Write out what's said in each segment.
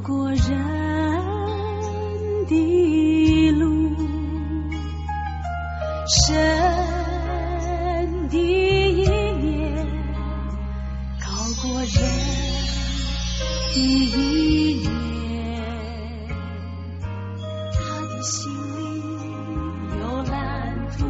过人的路，神的意念高过人的意念，他的心里有蓝图，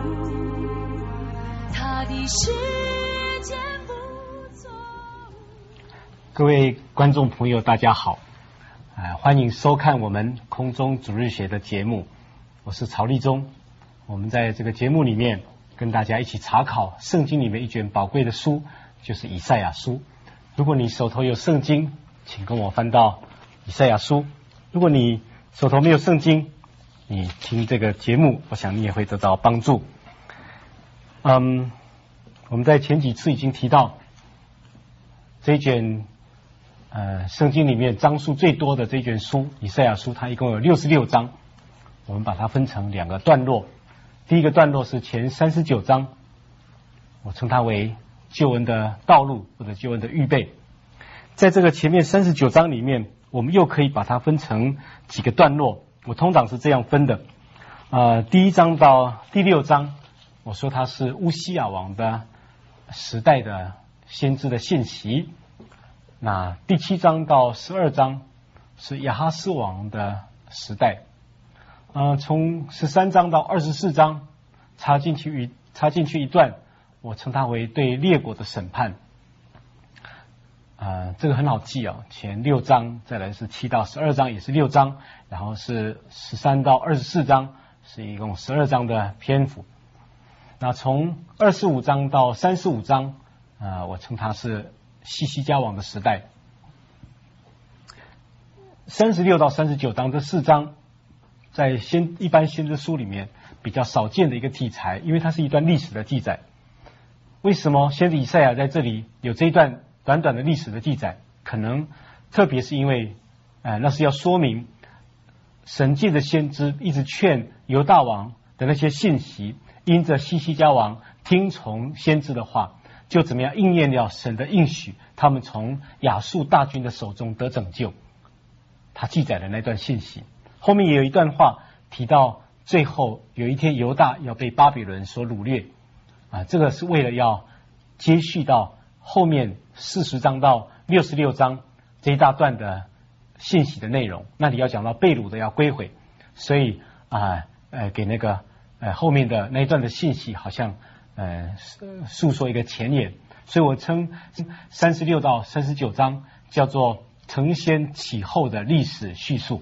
他的世界不走。 各位观众朋友大家好，欢迎收看我们空中主日学的节目，我是曹立忠。我们在这个节目里面跟大家一起查考圣经里面一卷宝贵的书，就是以赛亚书。如果你手头有圣经，请跟我翻到以赛亚书。如果你手头没有圣经，你听这个节目，我想你也会得到帮助。我们在前几次已经提到这一卷圣经里面章数最多的这一卷书以赛亚书，它一共有66章，我们把它分成两个段落。第一个段落是前39章，我称它为救恩的道路或者救恩的预备。在这个前面39章里面，我们又可以把它分成几个段落，我通常是这样分的。第1章到第6章，我说它是乌西亚王的时代的先知的信息。那第7章到12章是亚哈斯王的时代。从13章到24章插进去一段，我称它为对列国的审判。这个很好记哦，前6章，再来是7到12章也是6章，然后是13到24章，是一共12章的篇幅。那从25章到35章，我称它是西西家王的时代。36到39章这4章，在一般先知书里面比较少见的一个题材，因为它是一段历史的记载。为什么先知以赛亚在这里有这一段短短的历史的记载？可能特别是因为那是要说明神借着先知一直劝犹大王的那些信息，因着西西家王听从先知的话，就怎么样应验了神的应许，他们从亚述大军的手中得拯救。他记载了那段信息。后面也有一段话提到最后有一天犹大要被巴比伦所掳掠，这个是为了要接续到后面40章到66章这一大段的信息的内容。那里要讲到被掳的要归回，所以给那个后面的那一段的信息好像诉说一个前言，所以我称36到39章叫做承先启后的历史叙述。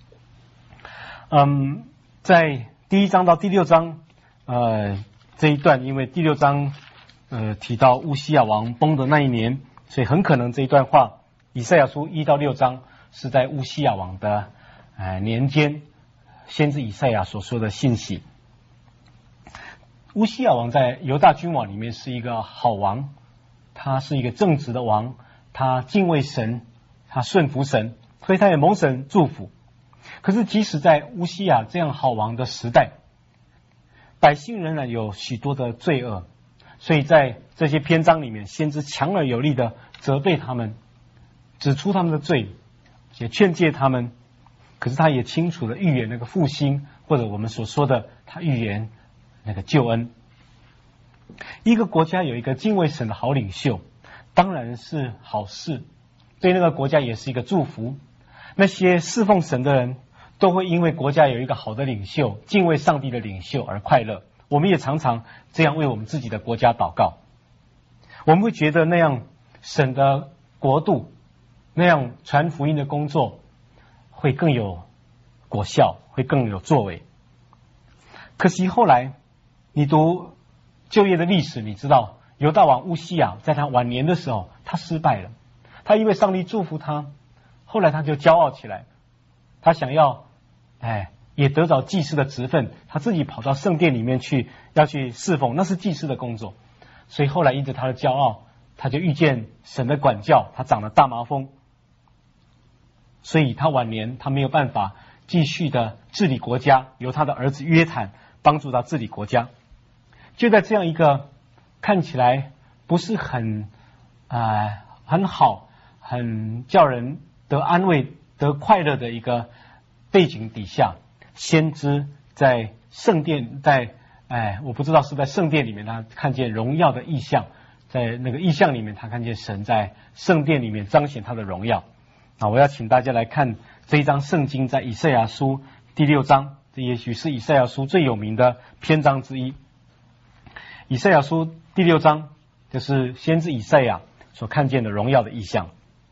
在第1章到第6章这一段，因为第6章提到乌西亚王崩的那一年，所以很可能这一段话以赛亚书1到6章是在乌西亚王的年间先知以赛亚所说的信息。乌西亚王在犹大君王里面是一个好王，他是一个正直的王，他敬畏神，他顺服神，所以他也蒙神祝福。可是即使在乌西亚这样好王的时代，百姓仍然有许多的罪恶，所以在这些篇章里面，先知强而有力的责备他们，指出他们的罪，也劝诫他们。可是他也清楚的预言那个复兴，或者我们所说的他预言那个救恩。一个国家有一个敬畏神的好领袖，当然是好事，对那个国家也是一个祝福。那些侍奉神的人都会因为国家有一个好的领袖，敬畏上帝的领袖而快乐。我们也常常这样为我们自己的国家祷告。我们会觉得那样神的国度，那样传福音的工作会更有果效，会更有作为。可惜后来你读旧约的历史，你知道犹大王乌西亚在他晚年的时候，他失败了。他因为上帝祝福他，后来他就骄傲起来，他想要也得着祭司的职分，他自己跑到圣殿里面去，要去侍奉，那是祭司的工作。所以后来因着他的骄傲，他就遇见神的管教，他长了大麻风，所以他晚年他没有办法继续的治理国家，由他的儿子约坦帮助他治理国家。就在这样一个看起来不是很好、很叫人得安慰得快乐的一个背景底下，先知在圣殿，我不知道是在圣殿里面他看见荣耀的异象，在那个异象里面他看见神在圣殿里面彰显他的荣耀。我要请大家来看这一章圣经，在以赛亚书第6章，这也许是以赛亚书最有名的篇章之一。以赛亚书第6章就是先知以赛亚所看见的荣耀的异象。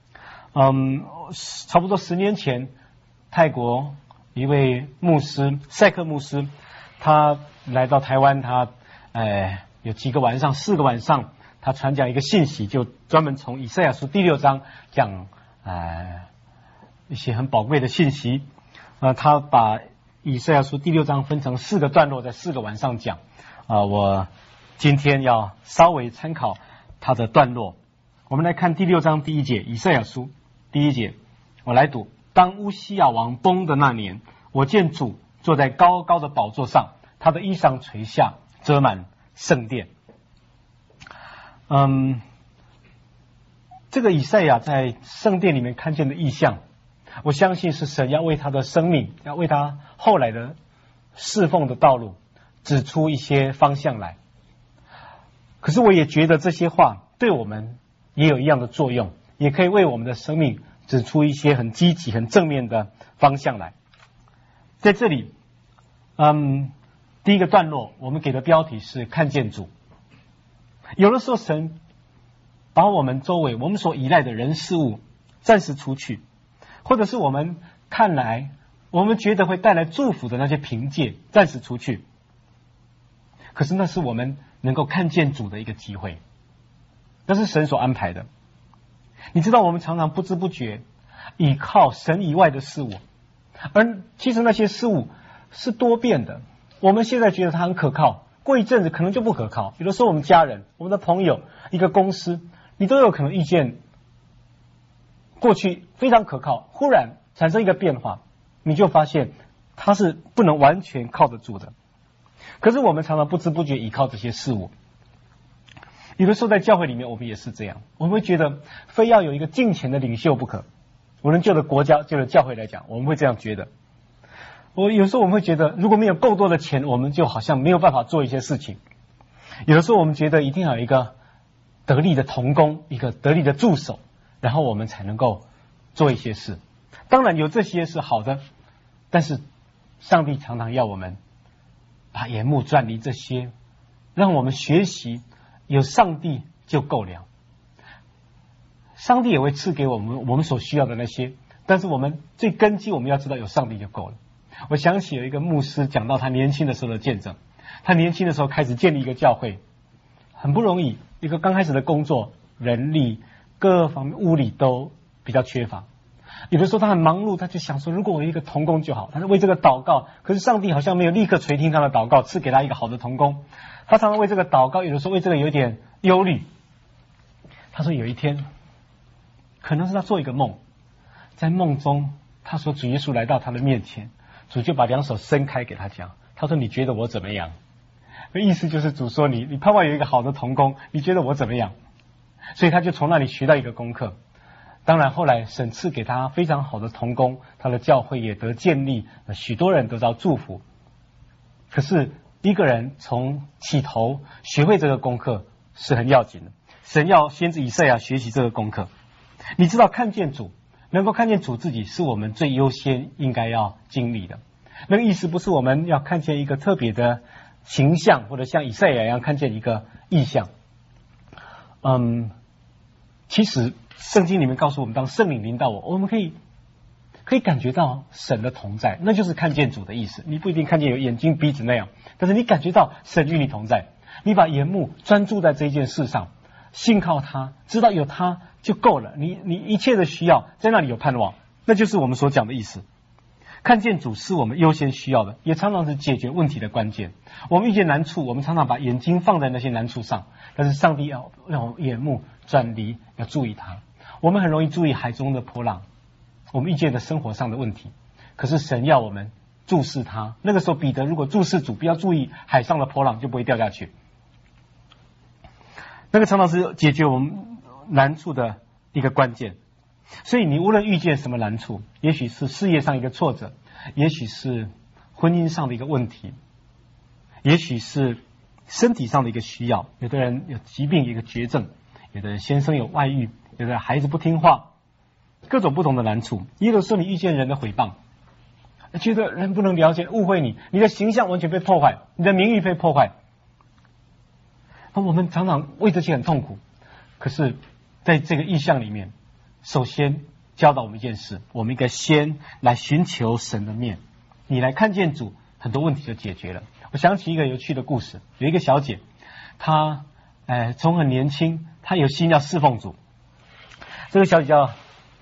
差不多10年前，泰国一位牧师赛克牧师，他来到台湾，他有几个晚上，4个晚上，他传讲一个信息，就专门从以赛亚书第6章讲一些很宝贵的信息。他把以赛亚书第6章分成4个段落，在4个晚上讲。我今天要稍微参考他的段落。我们来看第6章第1节，以赛亚书第1节，我来读：当乌西亚王崩的那年，我见主坐在高高的宝座上，他的衣裳垂下，遮满圣殿。这个以赛亚在圣殿里面看见的异象，我相信是神要为他的生命，要为他后来的侍奉的道路指出一些方向来。可是我也觉得这些话对我们也有一样的作用，也可以为我们的生命指出一些很积极很正面的方向来。在这里第一个段落我们给的标题是看见主。有的时候神把我们周围我们所依赖的人事物暂时除去，或者是我们看来我们觉得会带来祝福的那些凭借暂时除去，可是那是我们能够看见主的一个机会，那是神所安排的。你知道我们常常不知不觉倚靠神以外的事物，而其实那些事物是多变的。我们现在觉得它很可靠，过一阵子可能就不可靠。有的时候我们家人、我们的朋友、一个公司，你都有可能意见过去非常可靠，忽然产生一个变化，你就发现它是不能完全靠得住的。可是我们常常不知不觉依靠这些事物。有的时候在教会里面我们也是这样，我们会觉得非要有一个敬虔的领袖不可。无论就着国家就着教会来讲，我们会这样觉得。有时候我们会觉得如果没有够多的钱，我们就好像没有办法做一些事情。有的时候我们觉得一定要有一个得力的同工，一个得力的助手，然后我们才能够做一些事。当然有这些是好的，但是上帝常常要我们把眼目转离这些，让我们学习有上帝就够了。上帝也会赐给我们所需要的那些，但是我们最根基我们要知道有上帝就够了。我想起有一个牧师讲到他年轻的时候的见证，他年轻的时候开始建立一个教会，很不容易，一个刚开始的工作，人力各方面物力都比较缺乏。有的时候他很忙碌，他就想说如果我有一个同工就好，他就为这个祷告，可是上帝好像没有立刻垂听他的祷告，赐给他一个好的同工。他常常为这个祷告，有的时候为这个有点忧虑。他说有一天可能是他做一个梦，在梦中他说主耶稣来到他的面前，主就把2手伸开给他讲，他说你觉得我怎么样？意思就是主说你盼望有一个好的同工，你觉得我怎么样？所以他就从那里学到一个功课。当然后来神赐给他非常好的同工，他的教会也得建立，许多人得到祝福。可是一个人从起头学会这个功课是很要紧的，神要先知以赛亚学习这个功课。你知道看见主，能够看见主自己是我们最优先应该要经历的。那个意思不是我们要看见一个特别的形象，或者像以赛亚一样看见一个意象。其实圣经里面告诉我们，当圣灵临到我们可以感觉到神的同在，那就是看见主的意思。你不一定看见有眼睛鼻子那样，但是你感觉到神与你同在，你把眼目专注在这件事上，信靠他，知道有他就够了。你一切的需要在那里有盼望，那就是我们所讲的意思。看见主是我们优先需要的，也常常是解决问题的关键。我们遇见难处，我们常常把眼睛放在那些难处上，但是上帝要让我们眼目转离，要注意他。我们很容易注意海中的波浪，我们遇见的生活上的问题，可是神要我们注视他。那个时候彼得如果注视主，不要注意海上的波浪，就不会掉下去。那个常常是解决我们难处的一个关键。 所以你无论遇见什么难处，也许是事业上一个挫折，也许是婚姻上的一个问题，也许是身体上的一个需要，有的人有疾病一个绝症，有的人先生有外遇，有的人孩子不听话，各种不同的难处。也有时候你遇见人的诽谤，觉得人不能了解，误会你，你的形象完全被破坏，你的名誉被破坏。那我们常常为这些很痛苦。可是在这个意象里面，首先教导我们一件事，我们应该先来寻求神的面。你来看见主，很多问题就解决了。我想起一个有趣的故事，有一个小姐，她从很年轻，她有心要侍奉主。这个小姐叫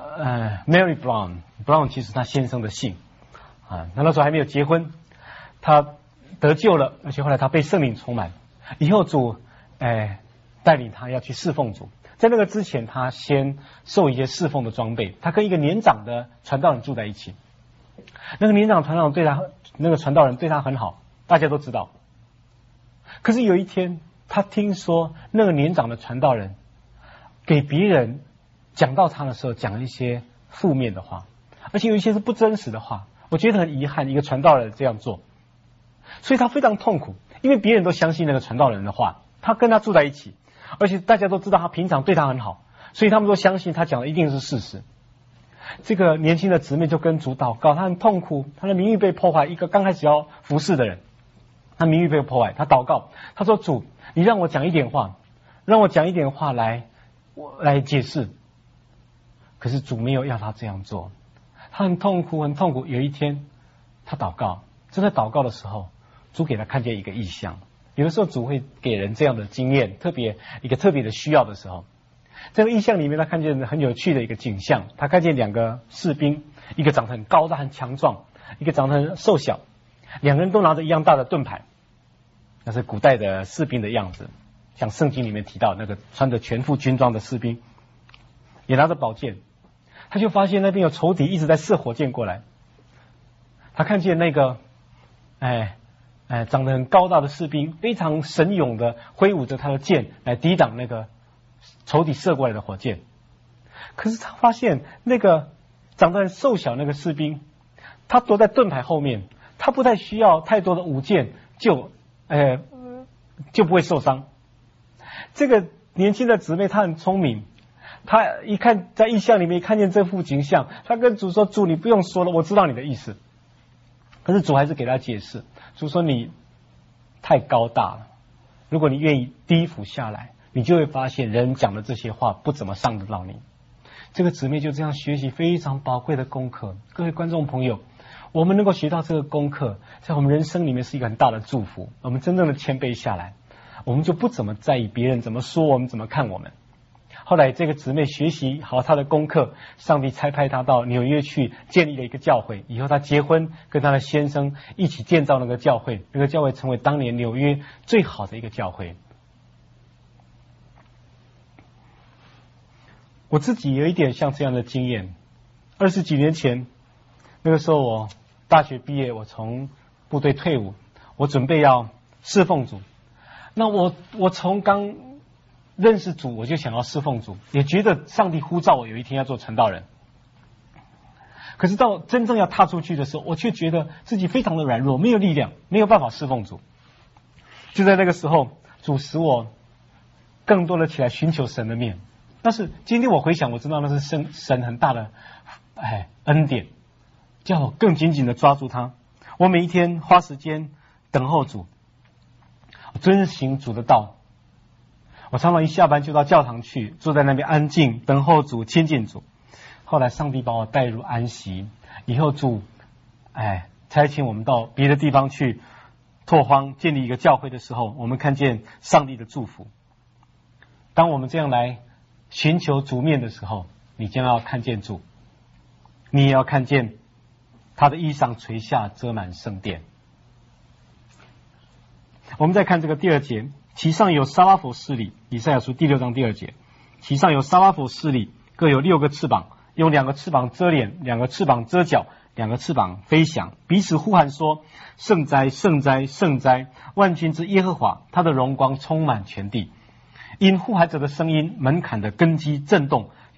Mary Brown 其实她先生的姓啊，她那时候还没有结婚，她得救了，而且后来她被圣灵充满，以后主带领她要去侍奉主。在那个之前，她先受一些侍奉的装备，她跟一个年长的传道人住在一起。那个年长传道人对她很好，大家都知道。可是有一天，她听说那个年长的传道人给别人讲到他的时候，讲了一些负面的话，而且有一些是不真实的话。我觉得很遗憾，一个传道人这样做，所以他非常痛苦，因为别人都相信那个传道人的话，他跟他住在一起，而且大家都知道他平常对他很好，所以他们都相信他讲的一定是事实。这个年轻的姊妹就跟主祷告，他很痛苦，他的名誉被破坏，一个刚开始要服侍的人，他名誉被破坏，他祷告，他说主，你让我讲一点话，让我讲一点话来解释。可是主没有要他这样做，他很痛苦很痛苦。有一天他祷告，正在祷告的时候，主给他看见一个异象。有的时候主会给人这样的经验，一个特别的需要的时候，这个异象里面他看见很有趣的一个景象，他看见两个士兵，一个长得很高大很强壮，一个长得很瘦小，两个人都拿着一样大的盾牌，那是古代的士兵的样子，像圣经里面提到那个穿着全副军装的士兵，也拿着宝剑。他就发现那边有仇敌一直在射火箭过来，他看见那个长得很高大的士兵非常神勇的挥舞着他的剑来抵挡那个仇敌射过来的火箭。可是他发现那个长得很瘦小那个士兵，他躲在盾牌后面，他不太需要太多的武剑就不会受伤。这个年轻的姊妹她很聪明，他一看在异象里面看见这幅景象，他跟主说，主你不用说了，我知道你的意思。可是主还是给他解释，主说你太高大了，如果你愿意低俯下来，你就会发现人讲的这些话不怎么伤得到你。这个姊妹就这样学习非常宝贵的功课。各位观众朋友，我们能够学到这个功课，在我们人生里面是一个很大的祝福。我们真正的谦卑下来，我们就不怎么在意别人怎么说我们，怎么看我们。后来这个姊妹学习好她的功课，上帝差派她到纽约去建立了一个教会，以后她结婚，跟她的先生一起建造那个教会，那个教会成为当年纽约最好的一个教会。我自己有一点像这样的经验，20几年前，那个时候我大学毕业，我从部队退伍，我准备要侍奉主。那我从刚认识主，我就想要侍奉主，也觉得上帝呼召我有一天要做传道人。可是到真正要踏出去的时候，我却觉得自己非常的软弱，没有力量，没有办法侍奉主。就在那个时候，主使我更多的起来寻求神的面。但是今天我回想，我知道那是神很大的恩典，叫我更紧紧的抓住他。我每一天花时间等候主，遵行主的道。我常常一下班就到教堂去，坐在那边安静等候主，亲近主。后来上帝把我带入安息，以后主差遣我们到别的地方去拓荒，建立一个教会的时候，我们看见上帝的祝福。当我们这样来寻求主面的时候，你将要看见主，你也要看见他的衣裳垂下，遮满圣殿。我们再看这个第2节，其上有沙拉佛势力，以赛亚书第6章第2节，其上有沙拉佛势力，各有6个翅膀，用2个翅膀遮脸，2个翅膀遮脚，2个翅膀飞翔，彼此呼喊说：圣哉，圣哉，圣哉！万军之耶和华，他的荣光充满全地。因呼喊者的声音，门槛的根基震动，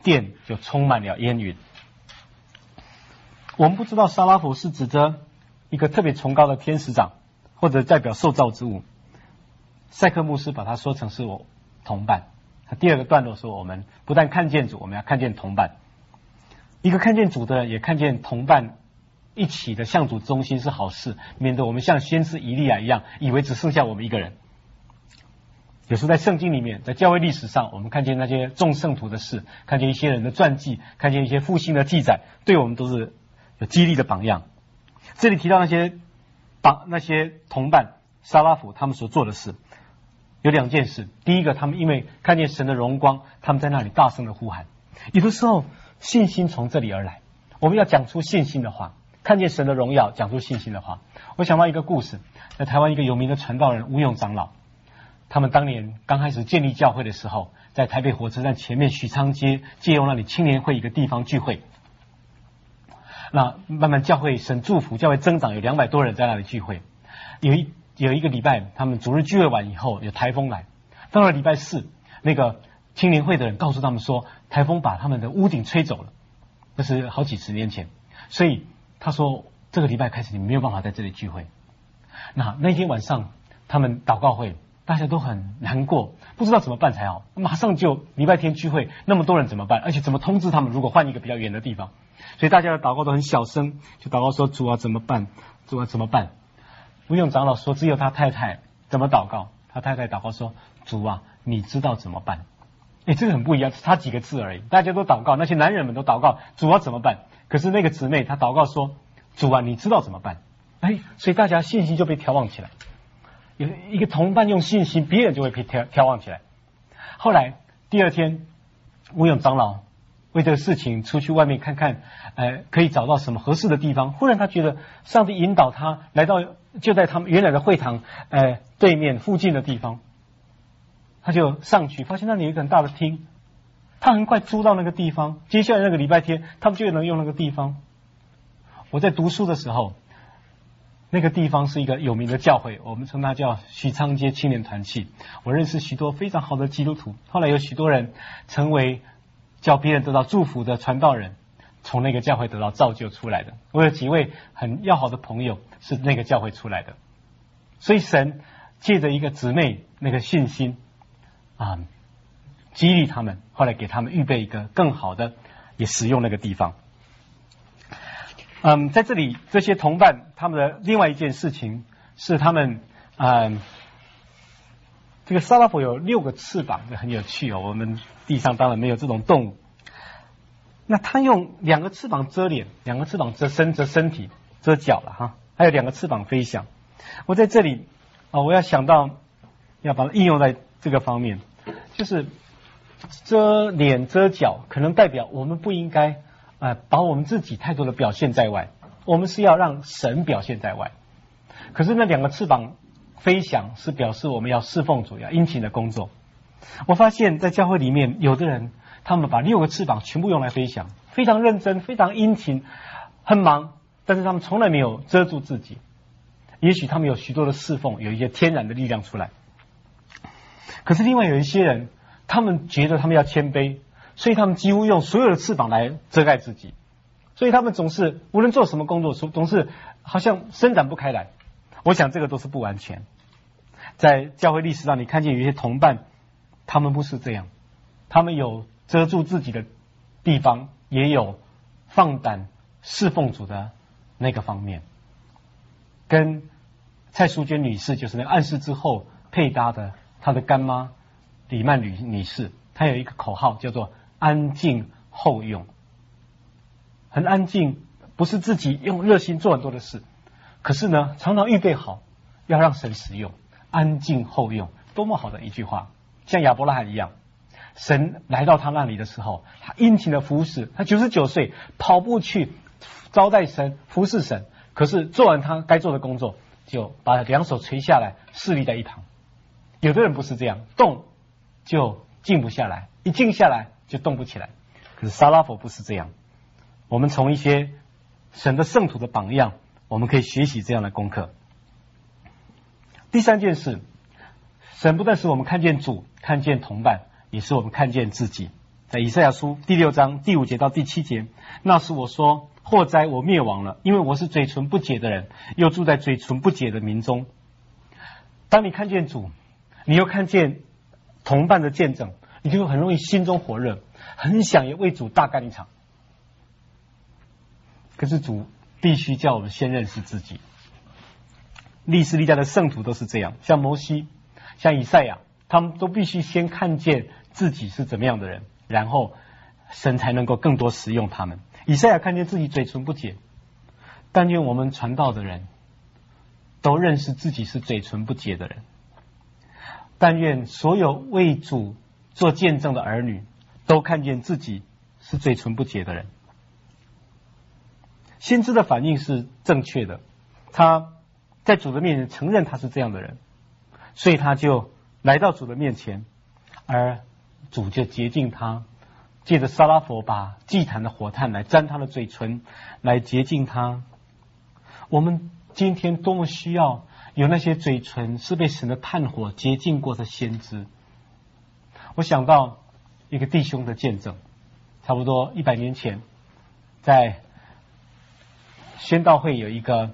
殿就充满了烟云。我们不知道沙拉佛是指着一个特别崇高的天使长，或者代表受造之物。赛克牧师把它说成是我同伴。他第二个段落说，我们不但看见主，我们要看见同伴。一个看见主的人，也看见同伴一起的向主忠心是好事，免得我们像先知以利亚一样，以为只剩下我们一个人。有时候在圣经里面，在教会历史上，我们看见那些众圣徒的事，看见一些人的传记，看见一些复兴的记载，对我们都是有激励的榜样。这里提到那些同伴沙拉弗他们所做的事，有两件事。第一个，他们因为看见神的荣光，他们在那里大声的呼喊。有的时候信心从这里而来，我们要讲出信心的话，看见神的荣耀，讲出信心的话。我想到一个故事，在台湾一个有名的传道人吴永长老，他们当年刚开始建立教会的时候，在台北火车站前面许昌街借用那里青年会一个地方聚会。那慢慢教会神祝福，教会增长，有200多人在那里聚会。有一个礼拜，他们主日聚会完以后，有台风来。到了礼拜4，那个青年会的人告诉他们说，台风把他们的屋顶吹走了。那是好几十年前，所以他说这个礼拜开始你们没有办法在这里聚会。那天晚上他们祷告会，大家都很难过，不知道怎么办才好。马上就礼拜天聚会，那么多人怎么办？而且怎么通知他们？如果换一个比较远的地方，所以大家的祷告都很小声，就祷告说：“主啊，怎么办？主啊，怎么办？”吴永长老说，只有他太太怎么祷告？他太太祷告说：“主啊，你知道怎么办？”这个很不一样，差几个字而已。大家都祷告，那些男人们都祷告：“主啊，怎么办？”可是那个姊妹她祷告说：“主啊，你知道怎么办？”所以大家信心就被挑旺起来。有一个同伴用信心，别人就会被挑旺起来。后来第二天，吴永长老为这个事情出去外面看看，可以找到什么合适的地方。忽然他觉得上帝引导他来到就在他们原来的会堂对面附近的地方，他就上去，发现那里有一个很大的厅，他很快租到那个地方。接下来那个礼拜天，他们就能用那个地方。我在读书的时候，那个地方是一个有名的教会，我们称它叫许昌街青年团契。我认识许多非常好的基督徒，后来有许多人成为叫别人得到祝福的传道人，从那个教会得到造就出来的。我有几位很要好的朋友是那个教会出来的，所以神借着一个姊妹那个信心激励他们，后来给他们预备一个更好的，也使用那个地方。在这里这些同伴他们的另外一件事情是他们这个沙拉佛有6个翅膀，很有趣哦。我们地上当然没有这种动物。那他用2个翅膀遮脸，2个翅膀遮身体遮脚了哈，还有2个翅膀飞翔。我在这里我要想到要把它应用在这个方面，就是遮脸遮脚，可能代表我们不应该把我们自己太多的表现在外，我们是要让神表现在外。可是那2个翅膀飞翔是表示我们要侍奉主，要殷勤的工作。我发现在教会里面，有的人他们把6个翅膀全部用来飞翔，非常认真，非常殷勤，很忙，但是他们从来没有遮住自己。也许他们有许多的侍奉，有一些天然的力量出来。可是另外有一些人，他们觉得他们要谦卑，所以他们几乎用所有的翅膀来遮盖自己，所以他们总是无论做什么工作，总是好像伸展不开来。我想这个都是不完全。在教会历史上，你看见有一些同伴，他们不是这样，他们有遮住自己的地方，也有放胆侍奉主的那个方面。跟蔡淑娟女士，就是那个暗示之后配搭的，她的干妈李曼女士，她有一个口号叫做安静后用。很安静，不是自己用热心做很多的事，可是呢常常预备好要让神使用，安静后用，多么好的一句话。像亚伯拉罕一样，神来到他那里的时候，他殷勤的服侍，他99岁跑步去招待神，服侍神，可是做完他该做的工作，就把2手垂下来，侍立在一旁。有的人不是这样，动就静不下来，一静下来就动不起来。可是沙拉佛不是这样。我们从一些神的圣徒的榜样，我们可以学习这样的功课。第3件事，神不但使我们看见主，看见同伴，也使我们看见自己。 在以赛亚书第6章第5节到第7节，那时我说，祸哉，我灭亡了，因为我是嘴唇不洁的人，又住在嘴唇不洁的民中。当你看见主，你又看见同伴的见证，你就很容易心中火热，很想也为主大干一场。可是主必须叫我们先认识自己。历史历代的圣徒都是这样，像摩西，像以赛亚，他们都必须先看见自己是怎么样的人，然后神才能够更多使用他们。以赛亚看见自己嘴唇不洁，但愿我们传道的人都认识自己是嘴唇不洁的人。但愿所有为主做见证的儿女都看见自己是嘴唇不洁的人。先知的反应是正确的，他在主的面前承认他是这样的人，所以他就来到主的面前，而主就洁净他，借着撒拉佛把祭坛的火炭来沾他的嘴唇，来洁净他。我们今天多么需要有那些嘴唇是被神的炭火洁净过的先知。我想到一个弟兄的见证，差不多100年前，在宣道会有一个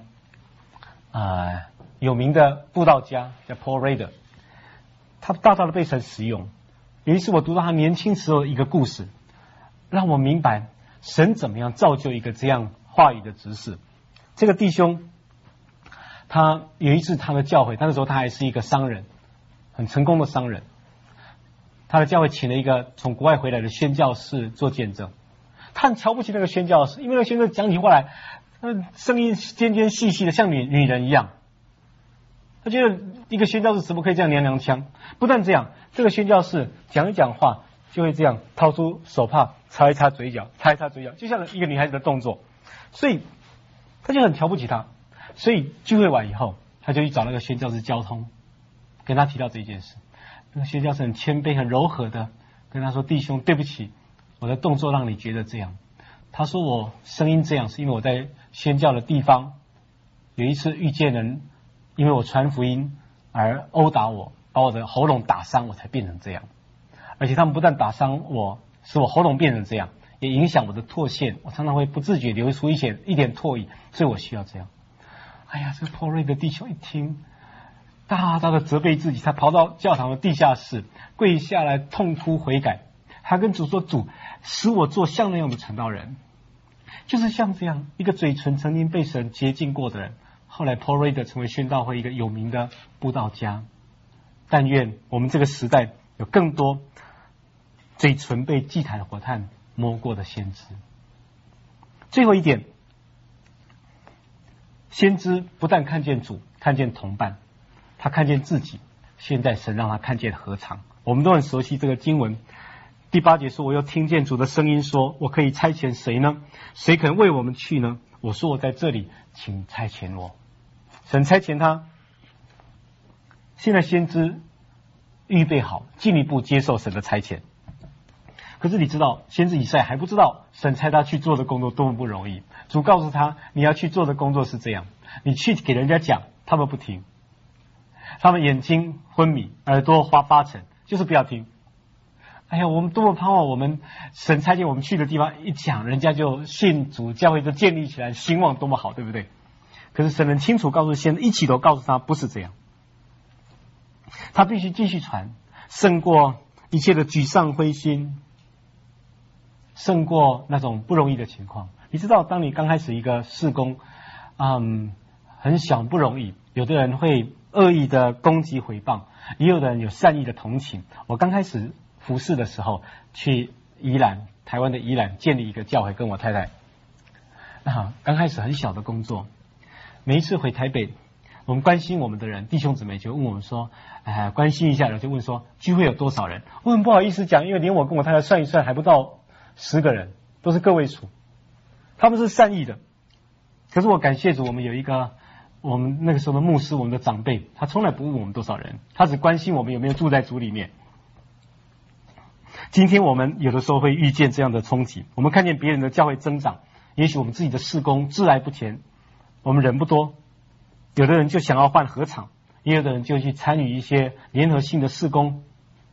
有名的布道家叫 Paul Rader， 他大大的被神使用。有一次我读到他年轻时候的一个故事，让我明白神怎么样造就一个这样话语的执事。这个弟兄他有一次他的教会，那个时候他还是一个商人，很成功的商人，他的教会请了一个从国外回来的宣教士做见证。他很瞧不起那个宣教士，因为那个宣教士讲起话来声音尖尖细细的，像女人一样。他觉得一个宣教士怎么可以这样娘娘腔？不但这样，这个宣教士讲一讲话就会这样掏出手帕擦一擦嘴角，擦一擦嘴角，就像一个女孩子的动作。所以他就很瞧不起他。所以聚会完以后，他就去找那个宣教士交通，跟他提到这件事。那个宣教士很谦卑很柔和的跟他说，弟兄对不起，我的动作让你觉得这样。他说我声音这样是因为我在宣教的地方有一次遇见人因为我传福音而殴打我，把我的喉咙打伤，我才变成这样。而且他们不但打伤我，使我喉咙变成这样，也影响我的唾腺，我常常会不自觉流出一点唾液，所以我需要这样。哎呀，这个破瑞的弟兄一听，大大的责备自己，他跑到教堂的地下室跪下来痛哭悔改。他跟主说，主使我做像那样的传道人，就是像这样一个嘴唇曾经被神洁净过的人。后来 Paul Rader 成为宣道会一个有名的布道家。但愿我们这个时代有更多嘴唇被祭坛火炭摸过的先知。最后一点，先知不但看见主，看见同伴，他看见自己。现在神让他看见何尝。我们都很熟悉这个经文，第8节说，我又听见主的声音说，我可以差遣谁呢？谁肯为我们去呢？我说我在这里，请差遣我。神差遣他。现在先知预备好进一步接受神的差遣。可是你知道，先知以赛还不知道神差他去做的工作多么不容易。主告诉他，你要去做的工作是这样，你去给人家讲，他们不听，他们眼睛昏迷，耳朵发沉，就是不要听。哎呀，我们多么盼望我们神差遣我们去的地方一讲，人家就信主，教会就建立起来，兴旺多么好，对不对？可是神很清楚告诉先知，一起都告诉他不是这样，他必须继续传，胜过一切的沮丧灰心，胜过那种不容易的情况。你知道，当你刚开始一个事工很小不容易，有的人会恶意的攻击诽谤，也有的人有善意的同情。我刚开始服侍的时候，去宜兰，台湾的宜兰建立一个教会，跟我太太刚开始很小的工作。每一次回台北，我们关心我们的人，弟兄姊妹就问我们说，关心一下，然后就问说聚会有多少人。我很不好意思讲，因为连我跟我太太算一算还不到10个人，都是个位数。他们是善意的，可是我感谢主，我们有一个我们那个时候的牧师，我们的长辈，他从来不问我们多少人，他只关心我们有没有住在主里面。今天我们有的时候会遇见这样的冲击，我们看见别人的教会增长，也许我们自己的事工滞来不前，我们人不多，有的人就想要换合场，也有的人就去参与一些联合性的事工，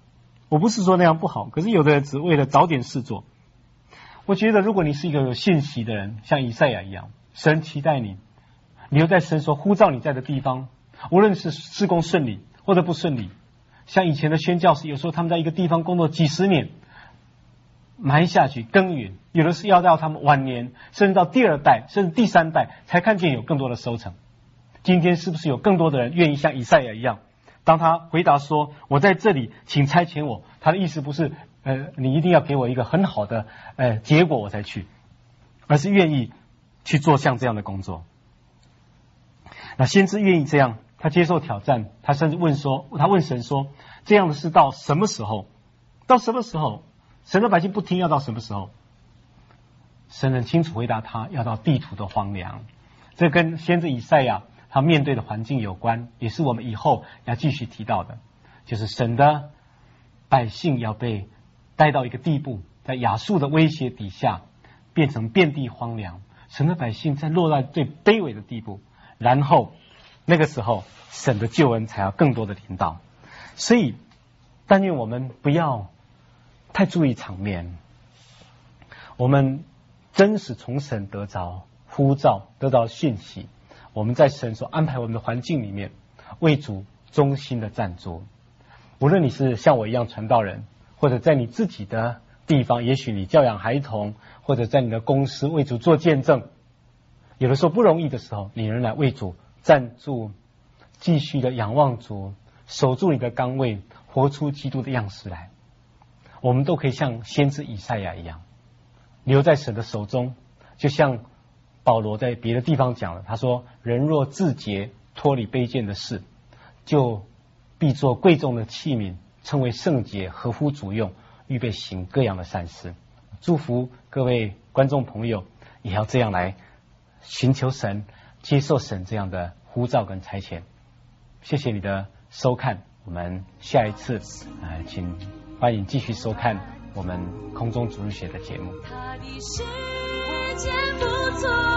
我不是说那样不好，可是有的人只为了找点事做。我觉得如果你是一个有信息的人，像以赛亚一样，神期待你留在神所呼召你在的地方，无论是事工顺利或者不顺利。像以前的宣教士，有时候他们在一个地方工作几十年，埋下去耕耘，有的是要到他们晚年，甚至到第二代甚至第三代才看见有更多的收成。今天是不是有更多的人愿意像以赛亚一样，当他回答说我在这里请差遣我，他的意思不是你一定要给我一个很好的结果我才去，而是愿意去做像这样的工作。那先知愿意这样，他接受挑战，他甚至问神说，这样的事到什么时候？到什么时候？神的百姓不听，要到什么时候？神很清楚回答他，要到地土的荒凉。这跟先知以赛亚他面对的环境有关，也是我们以后要继续提到的，就是神的百姓要被带到一个地步，在亚述的威胁底下变成遍地荒凉，神的百姓在落在最卑微的地步，然后那个时候神的救恩才要更多的临到。所以但愿我们不要太注意场面，我们真实从神得着呼召，得到讯息，我们在神所安排我们的环境里面为主忠心的站住。无论你是像我一样传道人，或者在你自己的地方，也许你教养孩童，或者在你的公司为主做见证，有的时候不容易的时候，你仍然为主站住，继续的仰望主，守住你的岗位，活出基督的样式来。我们都可以像先知以赛亚一样留在神的手中，就像保罗在别的地方讲了，他说人若自洁，脱离卑贱的事，就必做贵重的器皿，称为圣洁，合乎主用，预备行各样的善事。祝福各位观众朋友也要这样来寻求神，接受神这样的呼召跟差遣。谢谢你的收看，我们下一次请欢迎继续收看我们空中主日学的节目。 他的时间不错。